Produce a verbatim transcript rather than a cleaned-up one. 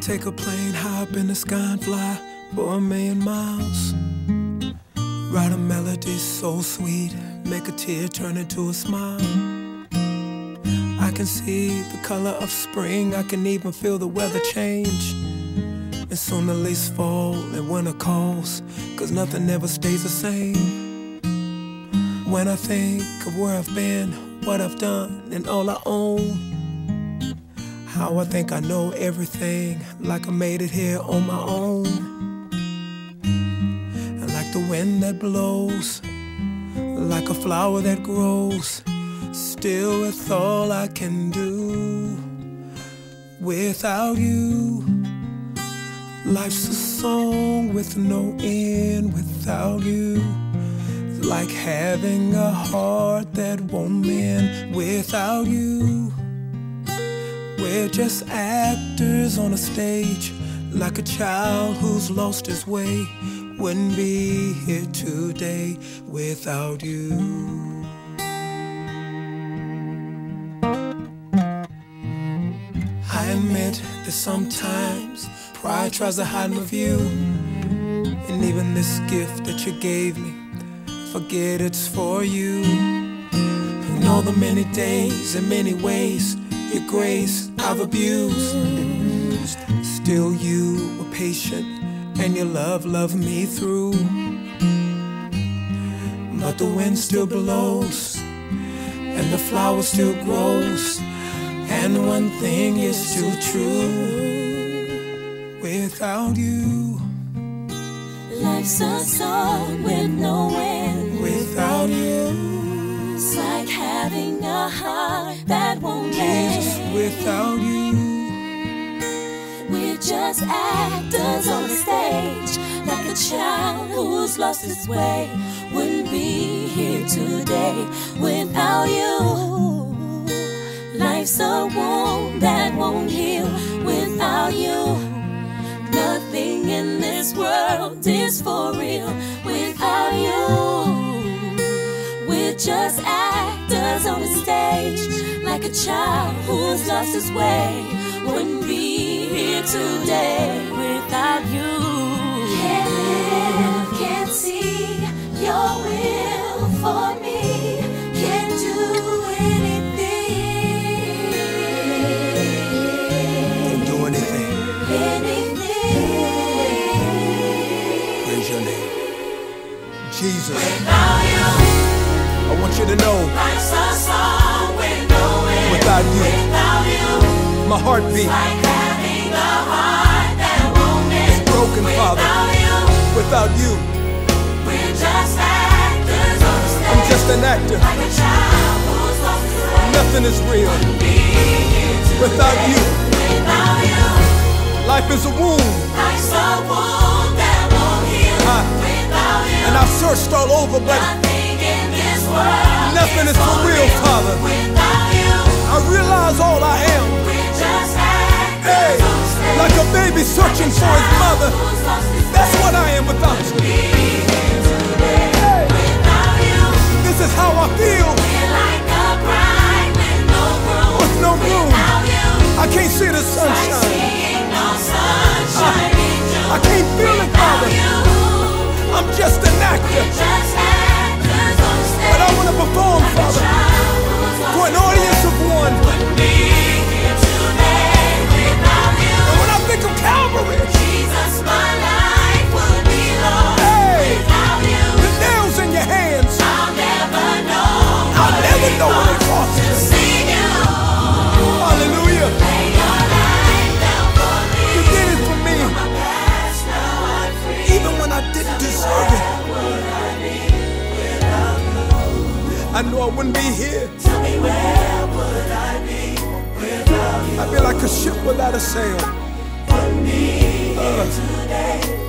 take a plane, hop in the sky and fly for a million miles. Write a melody so sweet, make a tear turn into a smile. I can see the color of spring, I can even feel the weather change. And soon the leaves fall and winter calls, 'cause nothing ever stays the same. When I think of where I've been, what I've done, and all I own, how I think I know everything, like I made it here on my own. And like the wind that blows, like a flower that grows, still it's all I can do. Without you, life's a song with no end. Without you, it's like having a heart that won't mend. Without you, we're just actors on a stage, like a child who's lost his way. Wouldn't be here today without you. I admit that sometimes pride tries to hide my view, and even this gift that you gave me, forget it's for you. And all the many days and many ways your grace I've abused, still you were patient and your love loved me through. But the wind still blows and the flower still grows, and one thing is still true. Without you, life's a song with no end. Without you, it's like having a heart that won't Jesus, end. without you, we're just actors on a stage, like a child who's lost his way. Wouldn't be here today without you. Life's a wound that won't heal without you. Nothing in this world is for real without you. We're just actors on a stage, like a child who's lost his way. Wouldn't be here today without you. Can't live, can't see your will for me. Can't do anything. can't do anything. Anything. Praise your name, Jesus. Without you, I want you to know, life's a song with no end. without you, Without you, my heartbeat like having a heart that won't mend. is broken, Father. Without you, Without you, we're just actors on the stage, I'm just an actor. like a child who's lost his way. Nothing is real Be here today. without you. Without you, Life is a wound, life's a wound that won't heal. Ah. Without you, and I've searched all over, but nothing in this world nothing is for real, Father. Without you, I realize all I am, we're just actors hey, on the stage, like a baby searching for his mother. who's lost his That's way. what I am without you. Be here today. Hey, Without you, this is how I feel, we're like a bride with no groom. with no room. Without you, I can't see the like sunshine, seeing no sunshine in June. I can't feel it, Without Father. you, I'm just an actor, just actors on the stage, but I want to perform, like a Father, child who's lost for an his way. audience of one. Be here today without you. And when I think of Calvary, Jesus, my life would be lost. hey, Without you, the nails in your hands, I'll never know. I'll never know what it costs. To see you, Hallelujah. lay your life down for me. You did it for me, My past, now I'm free. even when I didn't deserve it. I know I wouldn't be here. Tell me, where would I be without you? I'd be like a ship without a sail. Put me here today